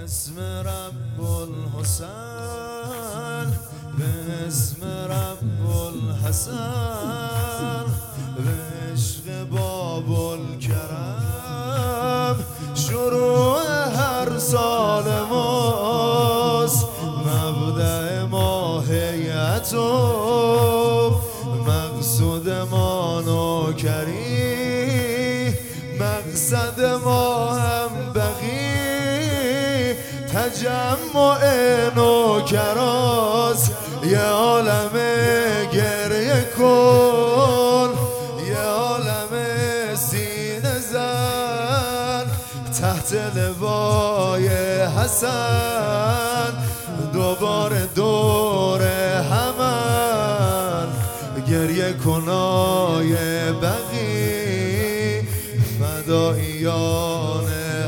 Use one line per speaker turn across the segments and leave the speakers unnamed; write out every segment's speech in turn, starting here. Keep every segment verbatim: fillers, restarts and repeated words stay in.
اسم رب الحسن، به اسم رب الحسن، به عشق باب الکرم شروع هر سال ماست. مبدأ ما هیئت و مقصود ما نوکری، مقصد ما هم بقی تجمع نوکراست. یه عالم گریه کن، یه عالم سینه زن، تحت لوای حسن دوباره دور همن. گریه کنای بقی فداییان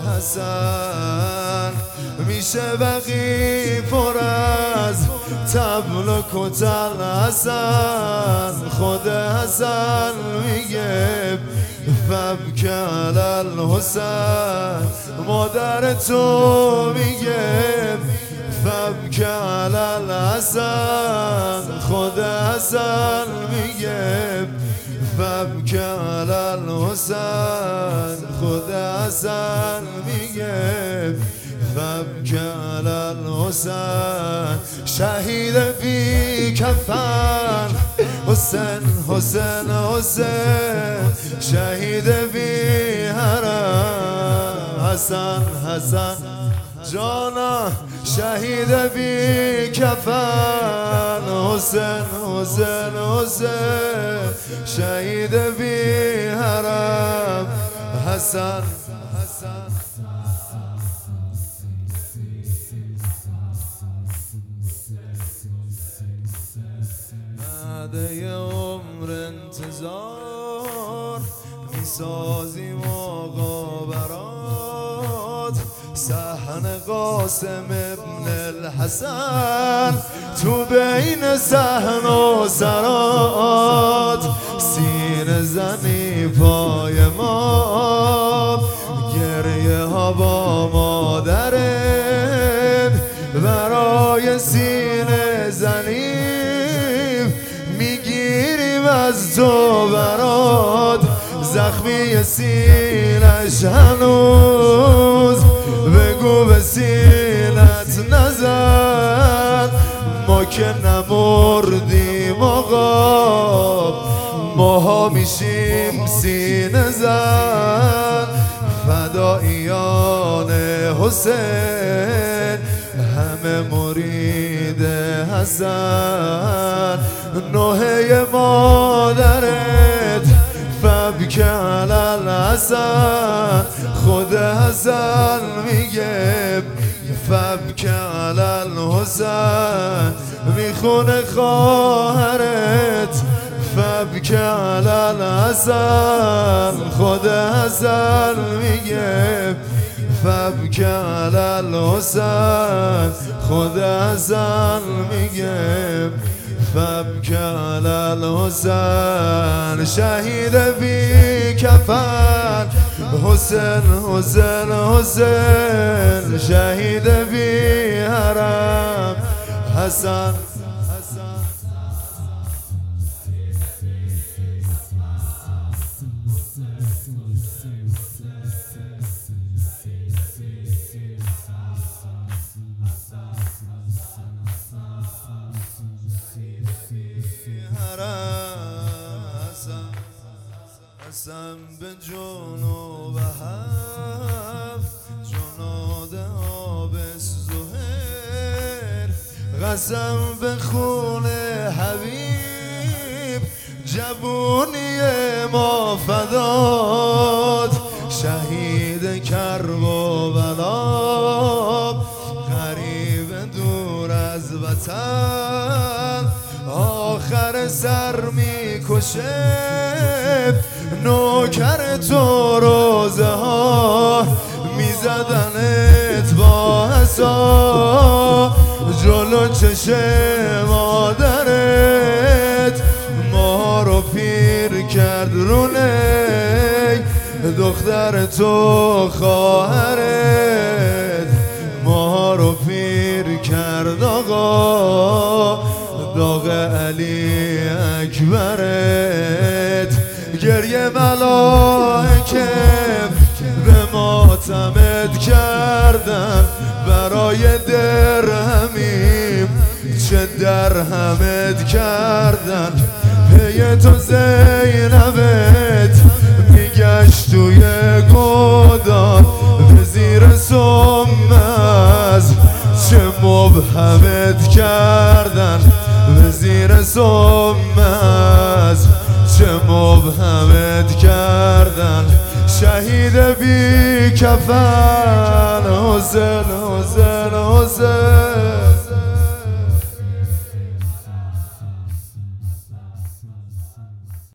حسن، میشه بقی پر از طبل و کتل حسن. خود حسن میگه فبک علی الحسن، مادر تو میگه فبک علی الحسن. خود حسن میگه فبک علی الحسن، خود حسن میگه فبک علی الحسن. شهید بی کفن حسین حسین حسین، شهید بی حرم حسن حسن جانا، شهید بی کفن حسین حسین حسین، شهید بی حرم حسن حسن. بعد یه عمر انتظار میسازیم آقا برات، صحن قاسم ابن الحسن تو بین صحن و سرات. سینه زنی پای ما، گریه ها با مادرت، برای سینه زنیم میگیریم از تو برات. زخمی سینش هنوز بگو به سینت نزن، ما که نمردیم آقا، ماها میشیم سینه زن. فداییان حسین همه مرید حسن، نوحه مادرت فبک علی الحسن. خود حسن میگه فبک علی الحسن، میخونه خواهرت فبک علی الحسن. خود حسن میگه فبک علی الحسن، خود حسن میگه فبک علی الحسن. شهید بی کفن حسین حسین حسین، شهید بی حرم حسن حسن. حسن به جون و هفت جناد آب زهر، قسم به خون حبیب جوونی ما فداد. شهید کرب و بلا غریب دور از وطن، آخر سر میکشه نوکر تو روزه ها، میزدنت با حسا جلو چشم مادرت. ما رو پیر کرد رونه دختر تو خواهرت، ما گریه ملائکه به ماتمت کردن برای درهمیم چه درهمت کردن پی تو زینبت میگشت توی گودان به زیر سمز چه مبهمت کردن به زیر سمز چه مبهمت کردن شهید بی کفن حسین حسین حسین